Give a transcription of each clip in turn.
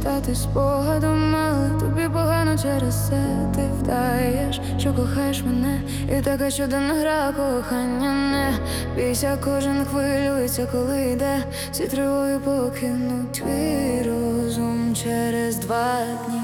стати спогадом, але тобі погано через це. Ти вдаєш, що кохаєш мене, і така чудна гра кохання. Не бійся, кожен хвилюється, коли йде. Всі тривоги покинуть твій розум через 2 дні.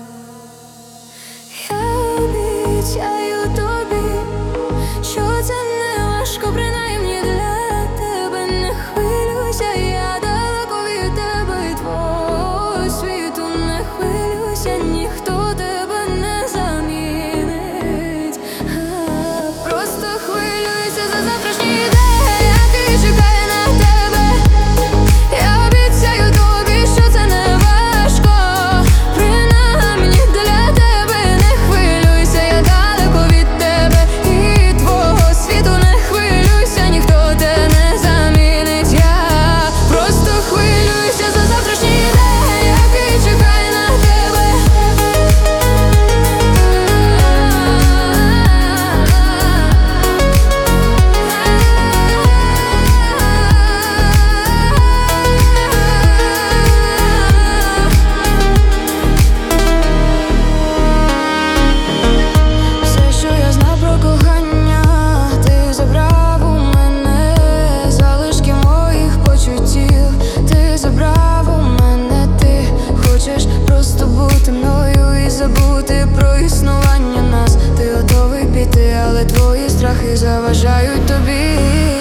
Я обіцяю тобі, що це не важко, принаймні для тебе. Не хвилюйся, я далеко від тебе і твого світу. Не хвилюйся, ніхто тебе не замінить. Просто хвилюйся за завтрашній день, який чекає на тебе. Я обіцяю тобі, що це не важко, принаймні для тебе. Не хвилюйся, я далеко від тебе і твого світу. Не хвилюйся, ніхто тебе не замінить. Я просто хвилююся за завтрашній день, який чекає на тебе. Все, що я знав про кохання, ти забрав у мене. Залишки моїх почуттів ти забрав у мене. Ти хочеш просто бути мною і забути про існування нас. Ти готовий піти, але твої страхи заважають тобі.